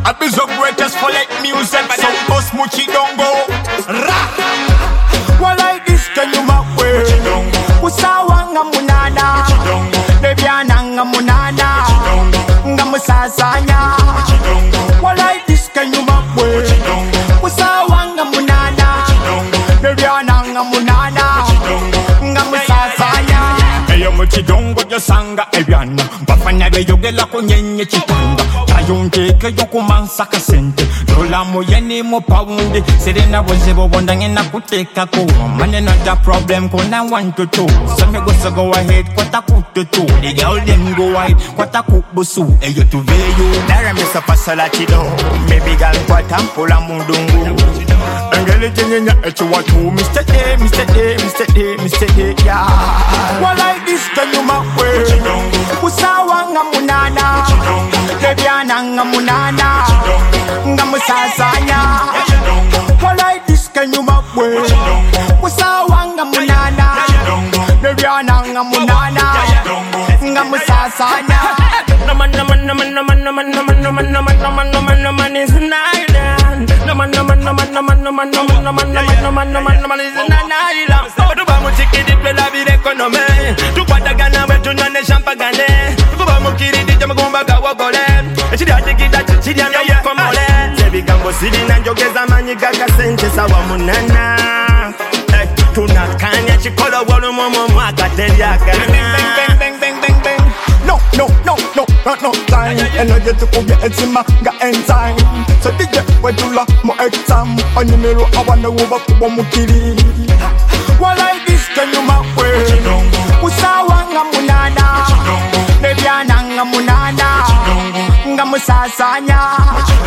I be the greatest for like music. So us muchi don't go. Ra. Well like this can you my way? Usawanga munana. Nebiananga munana. Ngamusasanya. Well like this can you my way? Usawanga munana. Nebiananga munana. Ngamusasanya. Eyo muchidongo yosanga ebyana. Bafanya beyogela kunyenye chitanda. Tayunteke yokumansa kasente. Dola muyeni mu paundi. Serena bozibo bondange na kuteka ko. Money not a problem kona 1 to 2. So me go ahead kwata kututu. The girl them go wide kwata kubusu. Eyo tuveyo. Dara misa pasala chido. Maybe gal kwata mpula mundungu. Engeli jengenya echu watu. Mr. A, Mr. A, Mr. A, Mr. A, yeah. Well like this can you my way? Usawanga munana. Nebiananga munana. Ngamusasanya. Well like this can you my way? Usawanga munana. Nebiananga munana. Ngamusasanya. No man is an island. No man is an island. Tu vas me tirer des plaies la vie d'économie. Tu vas te gagner mais tu n'en es jamais pas gagné. Tu vas me tirer des jammes comme bagawa golé. Et tu dois te quitter, tu dois me comme olé. C'est bien comme si tu n'as jamais zamani gaga sente sawa munana. Tu n'as qu'un y'a chikola walo momo akatelia kana. Bang bang bang bang bang. No, not time. Energy to go get it in my time. So DJ, where you la mo exam. On your mirror, I wanna go back to Bomukiri. What like this can you my way? Usawanga munana. Nebiananga munana. Ngamusasanya.